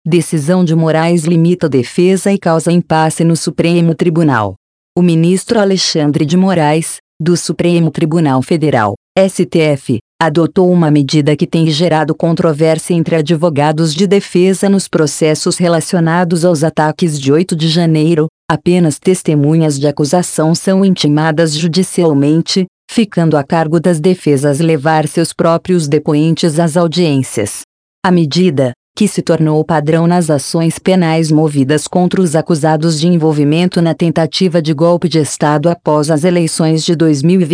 Decisão de Moraes limita defesa e causa impasse no Supremo Tribunal. O ministro Alexandre de Moraes, do Supremo Tribunal Federal, STF, adotou uma medida que tem gerado controvérsia entre advogados de defesa nos processos relacionados aos ataques de 8 de janeiro. Apenas testemunhas de acusação são intimadas judicialmente, ficando a cargo das defesas levar seus próprios depoentes às audiências. A medida, que se tornou padrão nas ações penais movidas contra os acusados de envolvimento na tentativa de golpe de Estado após as eleições de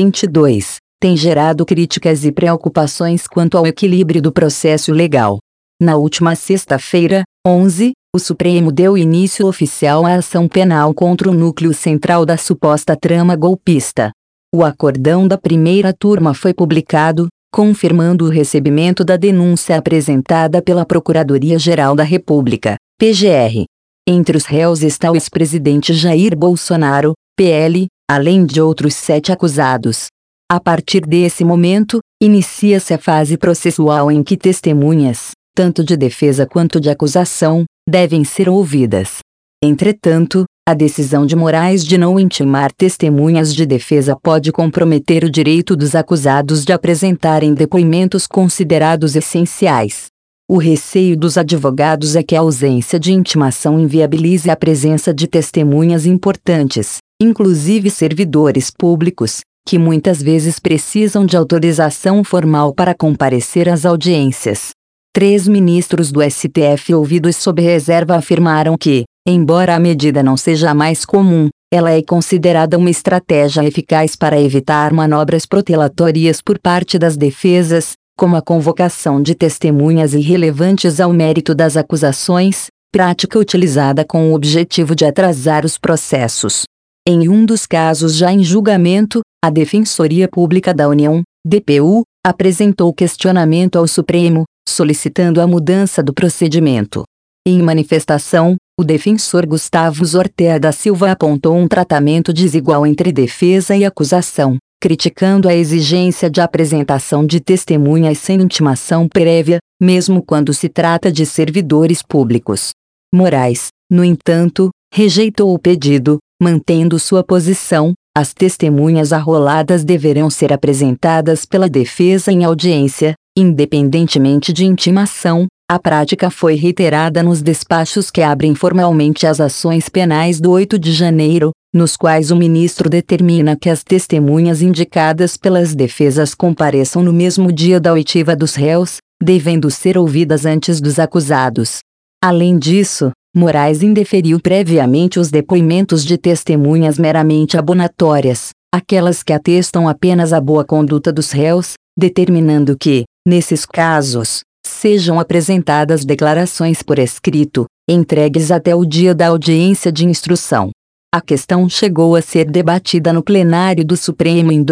2022, tem gerado críticas e preocupações quanto ao equilíbrio do processo legal. Na última sexta-feira, 11, o Supremo deu início oficial à ação penal contra o núcleo central da suposta trama golpista. O acórdão da primeira turma foi publicado, confirmando o recebimento da denúncia apresentada pela Procuradoria-Geral da República, PGR. Entre os réus está o ex-presidente Jair Bolsonaro, PL, além de outros 7 acusados. A partir desse momento, inicia-se a fase processual em que testemunhas, tanto de defesa quanto de acusação, devem ser ouvidas. Entretanto, a decisão de Moraes de não intimar testemunhas de defesa pode comprometer o direito dos acusados de apresentarem depoimentos considerados essenciais. O receio dos advogados é que a ausência de intimação inviabilize a presença de testemunhas importantes, inclusive servidores públicos, que muitas vezes precisam de autorização formal para comparecer às audiências. 3 ministros do STF ouvidos sob reserva afirmaram que, embora a medida não seja a mais comum, ela é considerada uma estratégia eficaz para evitar manobras protelatórias por parte das defesas, como a convocação de testemunhas irrelevantes ao mérito das acusações, prática utilizada com o objetivo de atrasar os processos. Em um dos casos já em julgamento, a Defensoria Pública da União, DPU, apresentou questionamento ao Supremo, solicitando a mudança do procedimento. Em manifestação, o defensor Gustavo Zortea da Silva apontou um tratamento desigual entre defesa e acusação, criticando a exigência de apresentação de testemunhas sem intimação prévia, mesmo quando se trata de servidores públicos. Moraes, no entanto, rejeitou o pedido, mantendo sua posição: as testemunhas arroladas deverão ser apresentadas pela defesa em audiência, independentemente de intimação. A prática foi reiterada nos despachos que abrem formalmente as ações penais do 8 de janeiro, nos quais o ministro determina que as testemunhas indicadas pelas defesas compareçam no mesmo dia da oitiva dos réus, devendo ser ouvidas antes dos acusados. Além disso, Moraes indeferiu previamente os depoimentos de testemunhas meramente abonatórias, aquelas que atestam apenas a boa conduta dos réus, determinando que, nesses casos, sejam apresentadas declarações por escrito, entregues até o dia da audiência de instrução. A questão chegou a ser debatida no plenário do Supremo em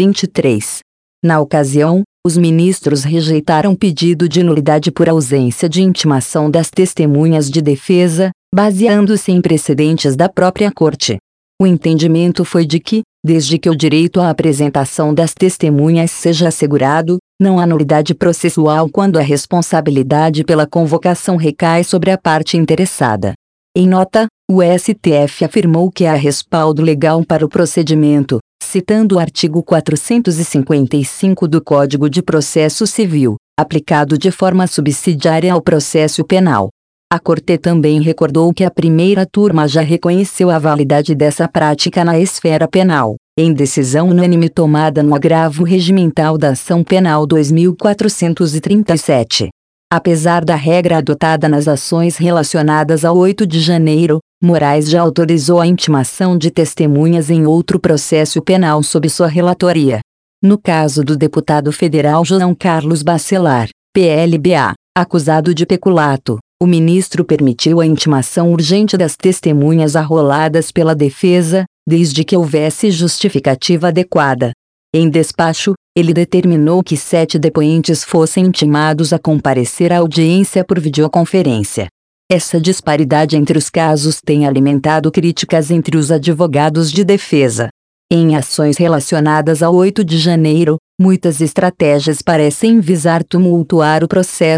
2023. Na ocasião, os ministros rejeitaram pedido de nulidade por ausência de intimação das testemunhas de defesa, baseando-se em precedentes da própria Corte. O entendimento foi de que, desde que o direito à apresentação das testemunhas seja assegurado, não há nulidade processual quando a responsabilidade pela convocação recai sobre a parte interessada. Em nota, o STF afirmou que há respaldo legal para o procedimento, citando o artigo 455 do Código de Processo Civil, aplicado de forma subsidiária ao processo penal. A Corte também recordou que a primeira turma já reconheceu a validade dessa prática na esfera penal, em decisão unânime tomada no agravo regimental da Ação Penal 2437. Apesar da regra adotada nas ações relacionadas ao 8 de janeiro, Moraes já autorizou a intimação de testemunhas em outro processo penal sob sua relatoria. No caso do deputado federal João Carlos Bacelar, PLBA, acusado de peculato, o ministro permitiu a intimação urgente das testemunhas arroladas pela defesa, desde que houvesse justificativa adequada. Em despacho, ele determinou que 7 depoentes fossem intimados a comparecer à audiência por videoconferência. Essa disparidade entre os casos tem alimentado críticas entre os advogados de defesa. Em ações relacionadas ao 8 de janeiro, muitas estratégias parecem visar tumultuar o processo,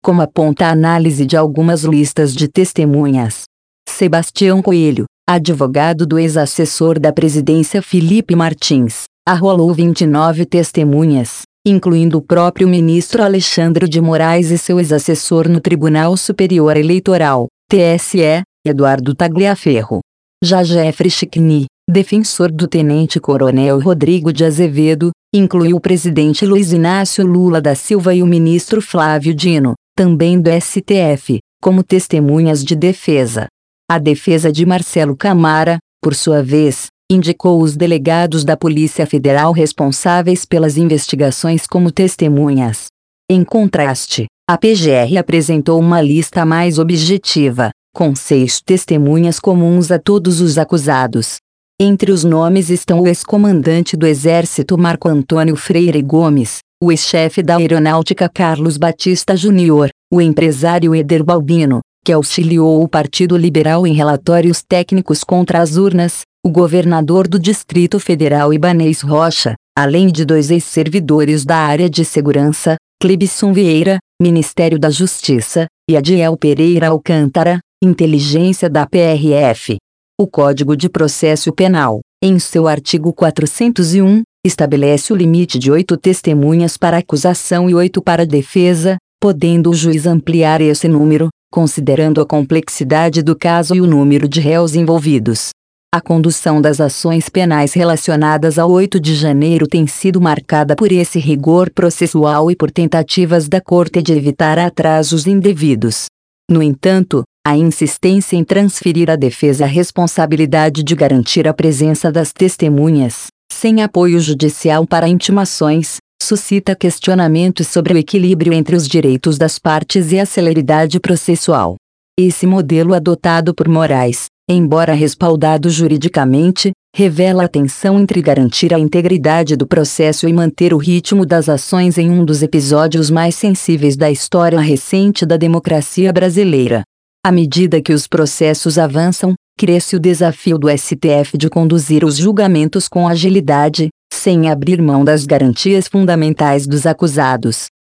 como aponta a análise de algumas listas de testemunhas. Sebastião Coelho, advogado do ex-assessor da presidência Felipe Martins, arrolou 29 testemunhas, incluindo o próprio ministro Alexandre de Moraes e seu ex-assessor no Tribunal Superior Eleitoral, TSE, Eduardo Tagliaferro. Já Jeffrey Chickney, defensor do tenente-coronel Rodrigo de Azevedo, incluiu o presidente Luiz Inácio Lula da Silva e o ministro Flávio Dino, também do STF, como testemunhas de defesa. A defesa de Marcelo Camara, por sua vez, indicou os delegados da Polícia Federal responsáveis pelas investigações como testemunhas. Em contraste, a PGR apresentou uma lista mais objetiva, com 6 testemunhas comuns a todos os acusados. Entre os nomes estão o ex-comandante do Exército Marco Antônio Freire Gomes, o ex-chefe da Aeronáutica Carlos Batista Júnior, o empresário Éder Balbino, que auxiliou o Partido Liberal em relatórios técnicos contra as urnas, o governador do Distrito Federal Ibanez Rocha, além de 2 ex-servidores da área de segurança, Clebson Vieira, Ministério da Justiça, e Adiel Pereira Alcântara, Inteligência da PRF. O Código de Processo Penal, em seu artigo 401, estabelece o limite de 8 testemunhas para acusação e 8 para defesa, podendo o juiz ampliar esse número, considerando a complexidade do caso e o número de réus envolvidos. A condução das ações penais relacionadas ao 8 de janeiro tem sido marcada por esse rigor processual e por tentativas da Corte de evitar atrasos indevidos. No entanto, a insistência em transferir à defesa a responsabilidade de garantir a presença das testemunhas, sem apoio judicial para intimações, suscita questionamentos sobre o equilíbrio entre os direitos das partes e a celeridade processual. Esse modelo adotado por Moraes, embora respaldado juridicamente, revela a tensão entre garantir a integridade do processo e manter o ritmo das ações em um dos episódios mais sensíveis da história recente da democracia brasileira. À medida que os processos avançam, cresce o desafio do STF de conduzir os julgamentos com agilidade, sem abrir mão das garantias fundamentais dos acusados.